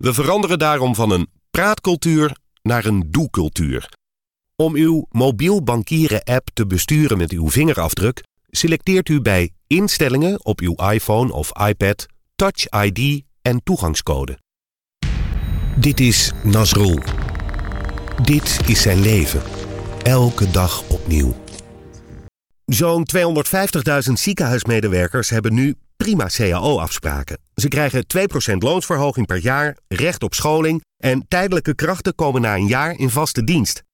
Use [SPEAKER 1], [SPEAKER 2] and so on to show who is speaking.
[SPEAKER 1] We veranderen daarom van een praatcultuur naar een doe-cultuur. Om uw mobiel bankieren-app te besturen met uw vingerafdruk, selecteert u bij Instellingen op uw iPhone of iPad Touch ID en toegangscode. Dit is Nasrul. Dit is zijn leven. Elke dag opnieuw. Zo'n 250.000 ziekenhuismedewerkers hebben nu prima CAO-afspraken. Ze krijgen 2% loonsverhoging per jaar, recht op scholing en tijdelijke krachten komen na een jaar in vaste dienst.